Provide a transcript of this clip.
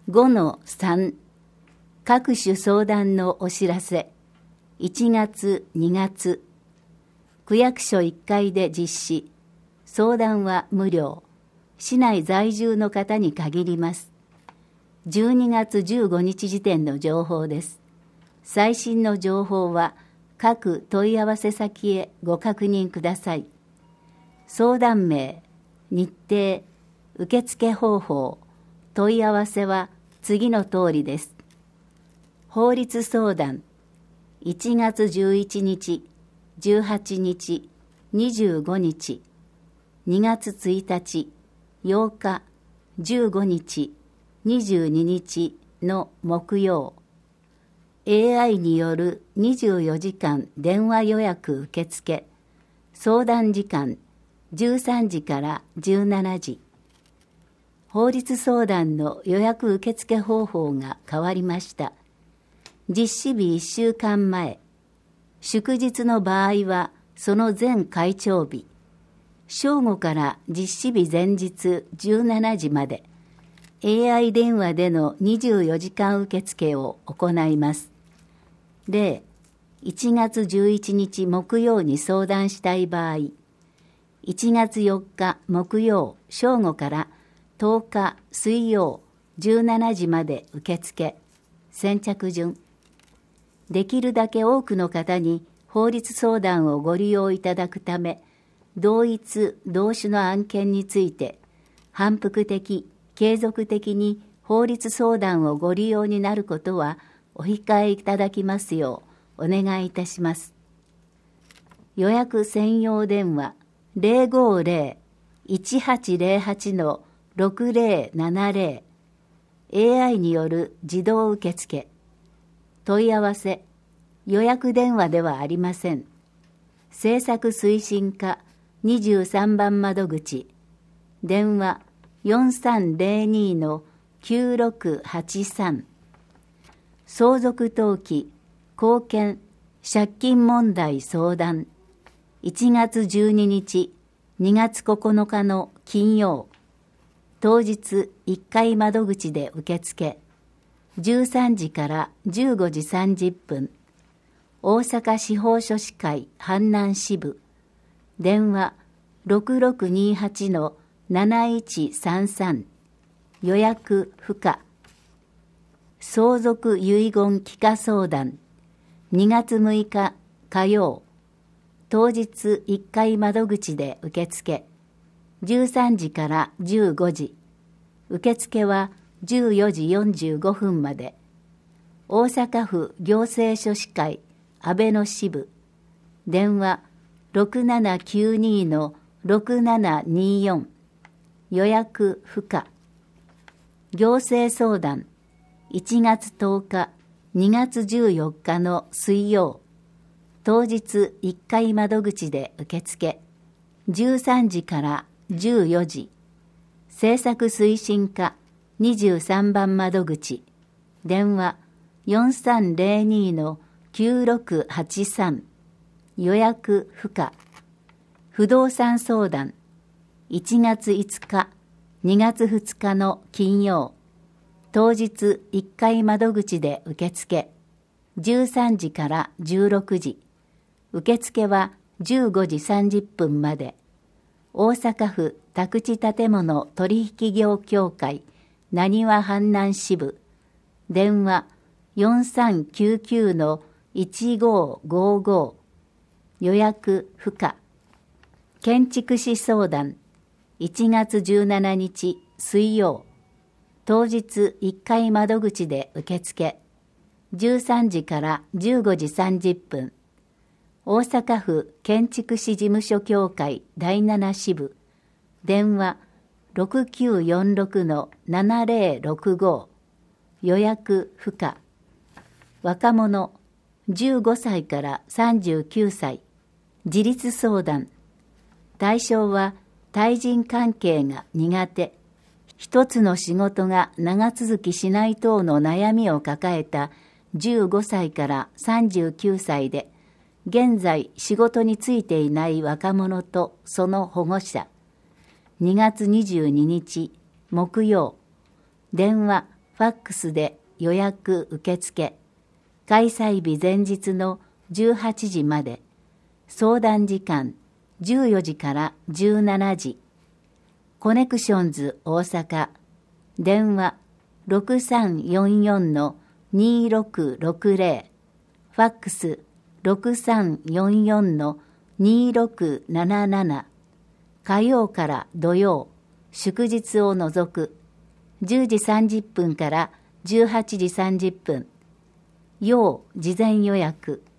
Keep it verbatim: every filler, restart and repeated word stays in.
ごのさん 各種相談のお知らせ。いちがつ、にがつ区役所いっかいで実施。相談は無料。市内在住の方に限ります。じゅうにがつじゅうごにち時点の情報です。最新の情報は各問い合わせ先へご確認ください。相談名、日程、受付方法、問い合わせは次の通りです。法律相談、いちがつじゅういちにち、じゅうはちにち、にじゅうごにち、にがつついたち、ようか、じゅうごにち、にじゅうににちの木曜。エーアイ によるにじゅうよじかん電話予約受付。相談時間じゅうさんじからじゅうしちじ。法律相談の予約受付方法が変わりました。実施日いっしゅうかんまえ。祝日の場合はその前開帳日。正午から実施日前日じゅうしちじまで。エーアイ 電話でのにじゅうよじかん受付を行います。例、いちがつじゅういちにち木曜に相談したい場合、いちがつよっか木曜正午からとおか水曜じゅうしちじまで受付。先着順。できるだけ多くの方に法律相談をご利用いただくため、同一同種の案件について反復的継続的に法律相談をご利用になることはお控えいただきますようお願いいたします。予約専用電話 ゼロごゼロ いちはちゼロはち ろくゼロななゼロ エーアイ による自動受付。問い合わせ、予約電話ではありません。政策推進課にじゅうさんばん窓口。電話よんさんゼロにのきゅうろくはちさん。相続登記、後見、借金問題相談。いちがつじゅうににち、にがつここのかの金曜。当日いっかい窓口で受付。じゅうさんじからじゅうごじさんじゅっぷん。大阪司法書士会阪南支部。電話ろくろくにはちのなないちさんさん。予約不可。相続遺言帰化相談。にがつむいか火曜。当日いっかい窓口で受付。じゅうさんじからじゅうごじ。受付はじゅうよじよんじゅうごふんまで。大阪府行政書士会阿倍野支部。電話ろくななきゅうにのろくななによん。予約不可。行政相談いちがつとおか、にがつじゅうよっかの水曜。当日いっかい窓口で受付。じゅうさんじからじゅうよじ。政策推進課にじゅうさんばん窓口。電話よんさんゼロにのきゅうろくはちさん。予約不可。不動産相談いちがついつか、にがつふつかの金曜。当日いっかい窓口で受付。じゅうさんじからじゅうろくじ。受付はじゅうごじさんじゅっぷんまで。大阪府宅地建物取引業協会なにわ阪南支部。電話よんさんきゅうきゅうのいちごごご。予約不可。建築士相談いちがつじゅうしちにち水曜。当日いっかい窓口で受付。じゅうさんじからじゅうごじさんじゅっぷん。大阪府建築士事務所協会だいなな支部。電話ろくきゅうよんろくのななゼロろくご。予約不可。若者じゅうごさいからさんじゅうきゅうさい。自立相談。対象は対人関係が苦手。一つの仕事が長続きしない等の悩みを抱えたじゅうごさいからさんじゅうきゅうさいで、現在仕事に就いていない若者とその保護者。にがつにじゅうににち木曜。電話ファックスで予約受付、開催日前日のじゅうはちじまで、相談時間じゅうよじからじゅうしちじ、コネクションズ大阪、電話ろくさんよんよんのにろくろくぜろ、ファックスろくさんよんよんのにろくなななな、火曜から土曜、祝日を除く、じゅうじさんじゅっぷんからじゅうはちじさんじゅっぷん、要事前予約。